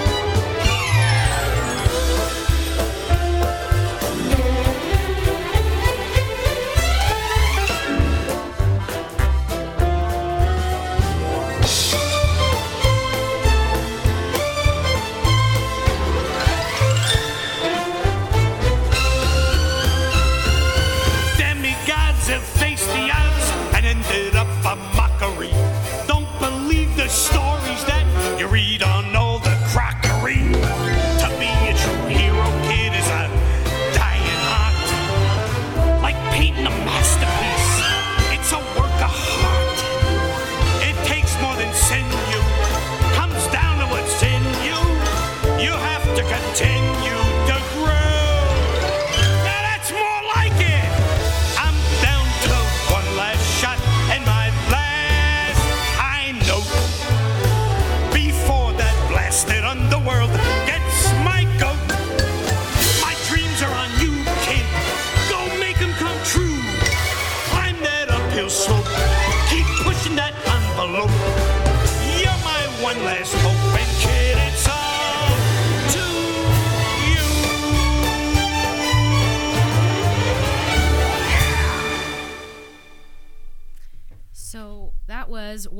Demigods have faced the odds and ended up a mockery. Don't believe the stories that you read on all the crockery. To be a true hero, kid, is a dying art. Like painting a masterpiece, it's a work of heart. It takes more than sinew, comes down to what's in you. You have to continue to grow. Now that's more like it. I'm down to one last shot and my last high note before that blasted underworld gets my goat. My dreams are on you, kid. Go make them come true. Climb that uphill slope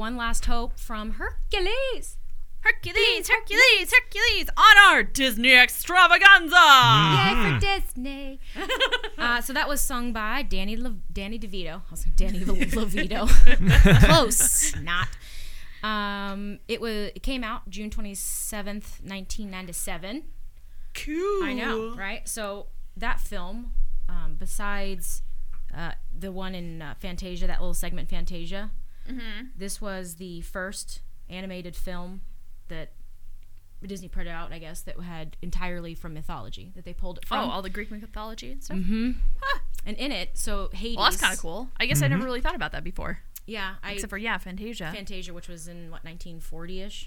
One Last Hope from Hercules. Hercules, Hercules, Hercules on our Disney extravaganza. Yay for Disney. uh, so that was sung by Danny Le- Danny DeVito. I was like, Danny Le- LeVito. Close. Not. Um, it was. It came out June twenty-seventh, nineteen ninety-seven. Cool. I know, right? So that film, um, besides uh, the one in uh, Fantasia, that little segment Fantasia, Mm-hmm. this was the first animated film that Disney put out, I guess, that had entirely from mythology, that they pulled it from. Oh, all the Greek mythology and stuff? Mm-hmm. Huh. And in it, so Hades. Well, that's kind of cool. I guess I never really thought about that before. Yeah. I, Except for, yeah, Fantasia. Fantasia, which was in, what, nineteen forty-ish?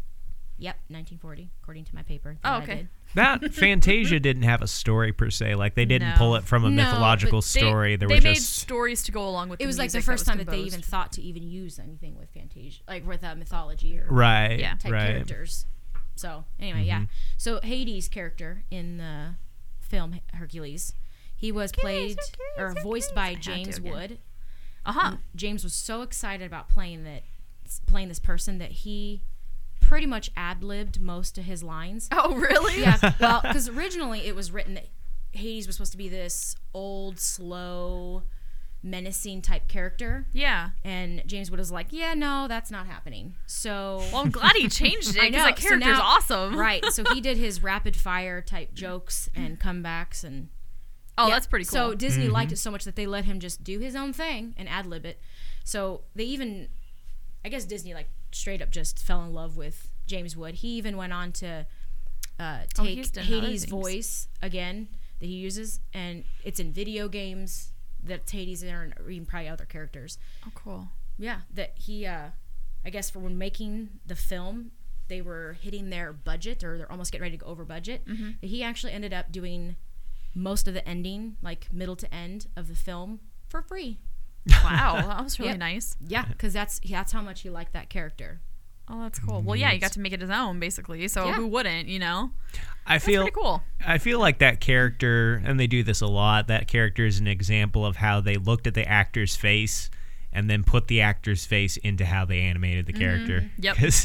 Yep, nineteen forty, according to my paper. Oh, that I okay. did. That Fantasia didn't have a story per se. Like they didn't No. pull it from a No, mythological but they- story. There they were made just stories to go along with It the was like the music first that time was that they composed. even thought to even use anything with Fantasia, like with uh, mythology or Right, Yeah. type right. characters. So anyway, yeah. So Hades' character in the film Hercules, he was played or voiced by to James again. Wood. Uh-huh. And James was so excited about playing that, playing this person that he pretty much ad-libbed most of his lines. Oh, really? Yeah. Well, because originally it was written that Hades was supposed to be this old, slow, menacing type character. Yeah. And James Wood was like, yeah, no, that's not happening. So Well, I'm glad he changed it I because know. that So character's now- awesome. Right. So he did his rapid fire type jokes and comebacks and Oh, yeah. that's pretty cool. So Disney Mm-hmm. liked it so much that they let him just do his own thing and ad lib it. So they even, I guess Disney like straight up just fell in love with James Wood. He even went on to uh, Oh, take he's done other Hades' things. voice again that he uses, and it's in video games that Hades in, or even probably other characters. Oh, cool. Yeah, that he, uh, I guess for when making the film, they were hitting their budget or they're almost getting ready to go over budget. Mhm. That he actually ended up doing most of the ending, like middle to end of the film, for free. Wow, that was really Yep. nice. Yeah, because that's that's how much he liked that character. Oh, that's cool. Well, yeah, he got to make it his own, basically. So Yeah. who wouldn't, you know? I That's feel pretty cool. I feel like that character, and they do this a lot. That character is an example of how they looked at the actor's face and then put the actor's face into how they animated the character. Mhm. Yep. Because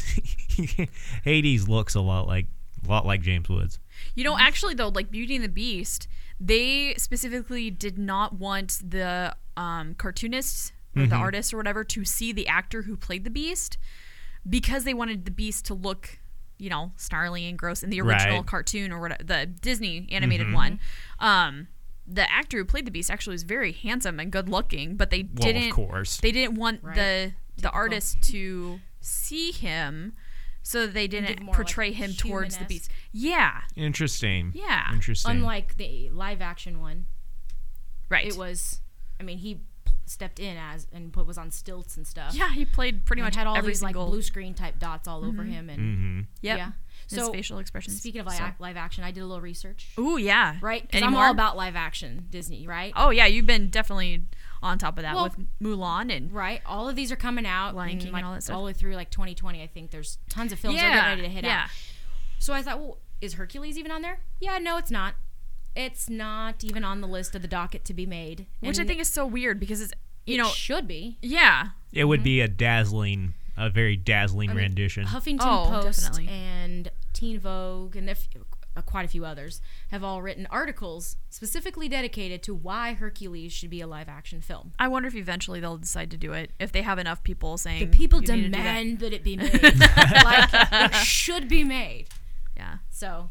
Hades looks a lot like a lot like James Woods. You know, actually, though, like Beauty and the Beast, they specifically did not want the um, cartoonists or the Mhm. artists or whatever to see the actor who played the Beast because they wanted the Beast to look, you know, snarly and gross in the original Right. cartoon or whatever, the Disney animated Mhm. one. Um, the actor who played the Beast actually was very handsome and good looking, but they Well, of didn't. course. They didn't want Right. the the Typical. artist to see him, so they give didn't more, portray like, him towards the human-esque. Beast. Yeah, Interesting. Yeah. Interesting. Unlike the live action one, right. it was. I mean, he p- stepped in as and put was on stilts and stuff. Yeah, he played pretty And much had all every these single like blue screen type dots all over Mhm. him and Mm-hmm. Yep. yeah. His So facial expressions. Speaking of li- So- live action, I did a little research. Ooh, yeah. Right? 'Cause I'm Anymore? all about live action Disney, right? Oh yeah, you've been definitely on top of that Well, with Mulan and Right. All of these are coming out. Lion and, King and like, all that stuff. all the way through like twenty twenty. I think there's tons of films that are Yeah, getting ready to hit yeah. out. So I thought, well, is Hercules even on there? Yeah, no, it's not. It's not even on the list of the docket to be made. which I And think is so weird because it's you it know should be. yeah. It would be a dazzling, a very dazzling I mean, rendition. Huffington Oh, Post definitely. and Teen Vogue and if, uh, quite a few others have all written articles specifically dedicated to why Hercules should be a live action film. I wonder if eventually they'll decide to do it if they have enough people saying The people "You need to do that." demand that. it be made. Like it should be made. Yeah, So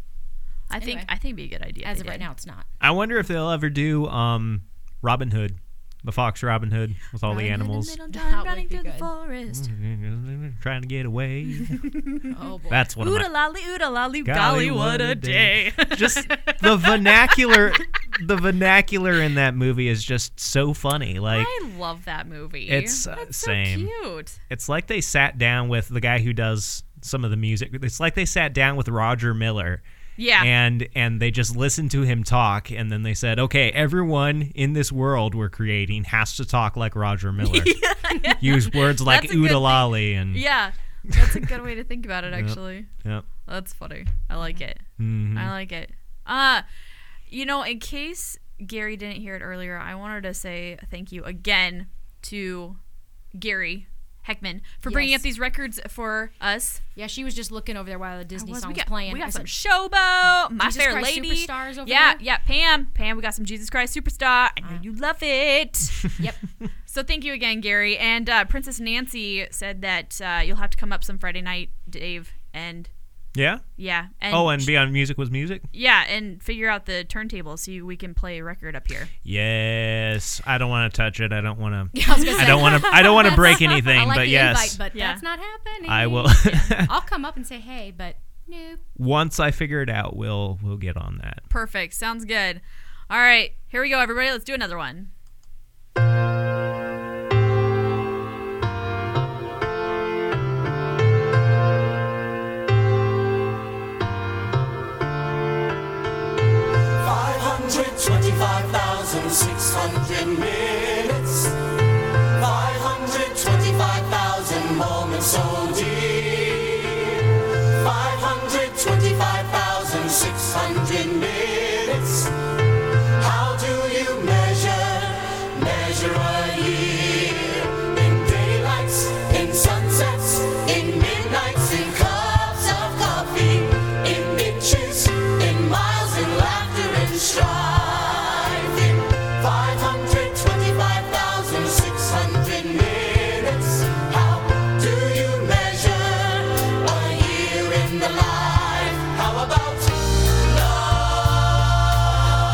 I think Anyway. I think it'd be a good idea. if as they of right did. now, it's not. I wonder if they'll ever do um, Robin Hood, the Fox Robin Hood with all the Running in animals. middle, That would running be through the good. forest. Trying to get away. Oh boy. That's one of Ooda my lolly, ooda lolly, golly, what a day. Just the vernacular, the vernacular in that movie is just so funny. Like I love that movie. It's, uh, That's same. so cute. it's like they sat down with the guy who does some of the music. It's like they sat down with Roger Miller. Yeah. And and they just listened to him talk, and then they said, okay, everyone in this world we're creating has to talk like Roger Miller. Use words like That's a good ooda lolly and Yeah, that's a good way to think about it. Yep. Actually, Yep. that's funny. I like it. Mhm. I like it. Uh, you know, in case Gary didn't hear it earlier, I wanted to say thank you again to Gary Heckman for bringing Yes. up these records for us. Yeah, she was just looking over there while the Disney was. song We was got- playing. we got I some said, Showboat, My Jesus Fair Christ Lady. Superstars over yeah, there? yeah, Pam. Pam, we got some Jesus Christ Superstar. I know you love it. Yep. So thank you again, Gary. And uh, Princess Nancy said that uh, you'll have to come up some Friday night, Dave, and Yeah? yeah. And oh, and be on Music Was Music? yeah, and figure out the turntable so we can play a record up here. Yes. I don't want to touch it. I don't want to. Yeah, I was gonna I say. don't want to. I don't want to break anything. I like but the yes, invite, but Yeah. that's not happening. I will. I'll come up and say hey, but nope. Once I figure it out, we'll we'll get on that. Perfect. Sounds good. All right, here we go, everybody. Let's do another one. Five hundred twenty-five thousand six hundred minutes. Five hundred twenty-five thousand moments so deep. Five hundred twenty-five thousand six hundred minutes. How do you measure, measure a year? In daylights, in sunsets, in midnights, in cups of coffee, in inches, in miles, in laughter and striving. Five hundred twenty-five thousand six hundred minutes. How do you measure a year in the life? How about love?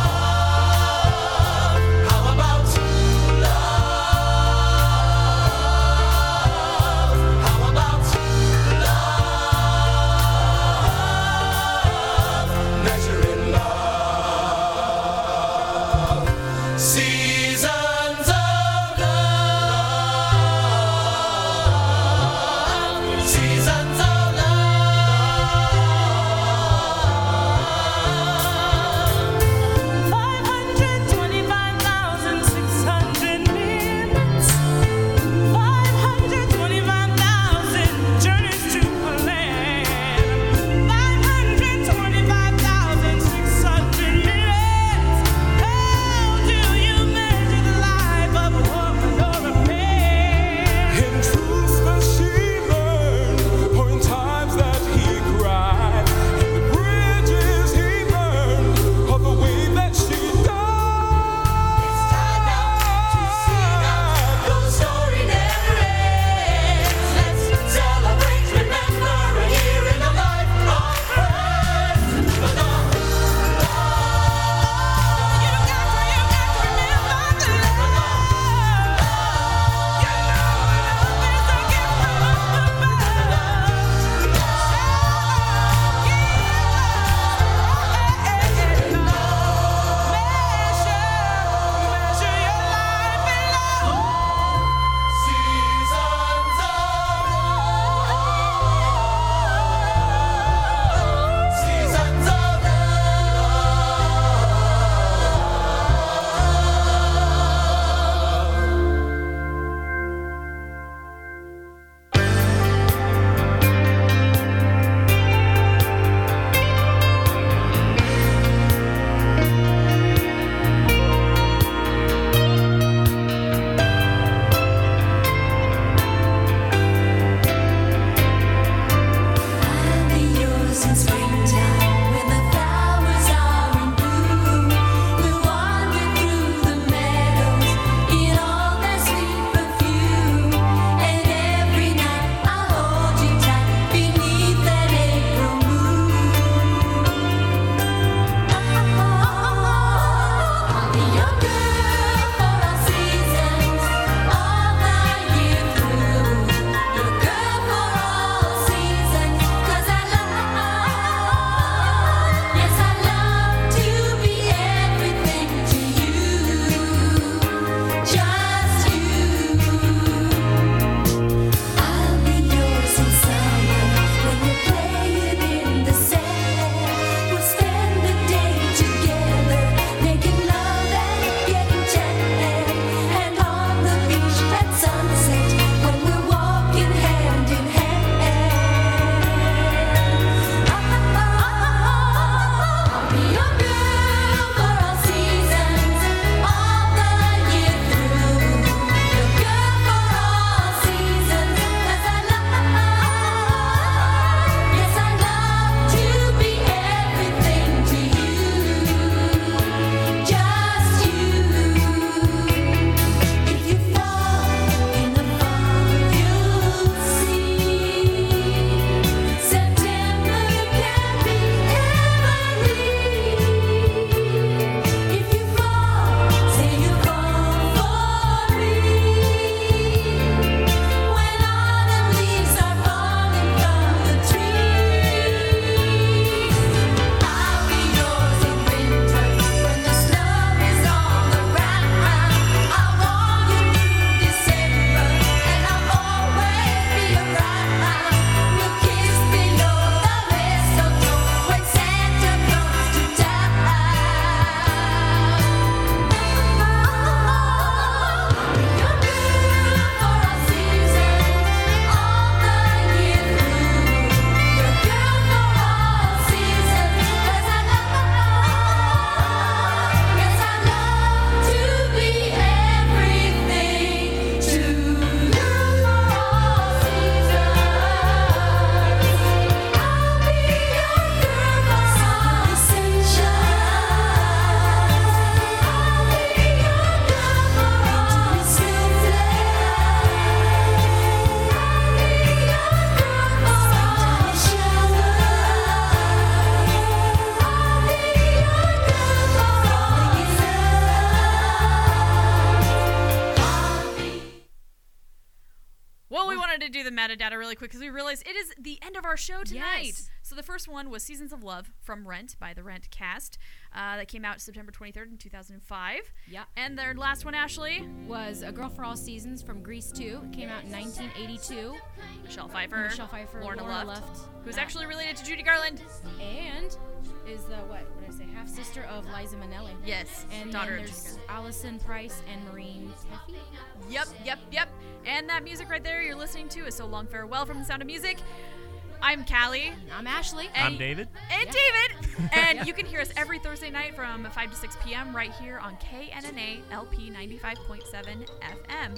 to do the metadata really quick because we realized it is the end of our show tonight. Yes. So the first one was Seasons of Love from Rent by the Rent cast. Uh, that came out September twenty-third in two thousand five. Yeah. And their last one, Ashley? Was A Girl for All Seasons from Grease two. It came out in nineteen eighty-two. Michelle Pfeiffer. Michelle Pfeiffer. Lorna, Lorna Luft, Luft. who's Uh, actually related to Judy Garland. And is the, what, what did I say, half-sister of Liza Minnelli. Yes, And daughter then of there's Judy Allison Price and Maureen Teffy. Yep, yep, yep. And that music right there you're listening to is So Long Farewell from The Sound of Music. I'm Callie. I'm Ashley. I'm David. And Yeah. David. And you can hear us every Thursday night from five to six p.m. right here on K N N A L P ninety-five point seven F M.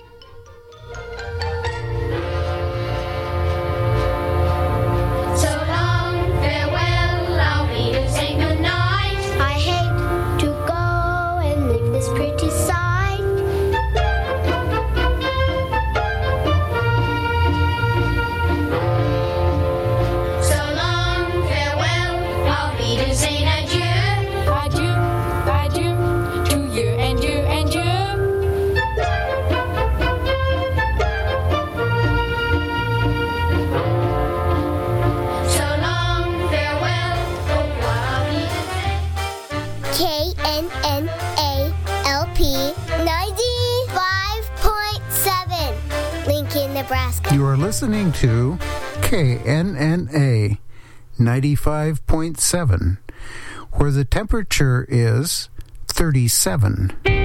So long, farewell, I'll be to say goodnight. I hate to go and leave this pretty sight. So long, farewell, I'll be to say adieu. Adieu, adieu, to you and you and you. So long, farewell, oh what I'll be to say. K N N A L P ninety-five point seven, Lincoln, Nebraska. You are listening to K N N A ninety-five point seven, where the temperature is thirty-seven.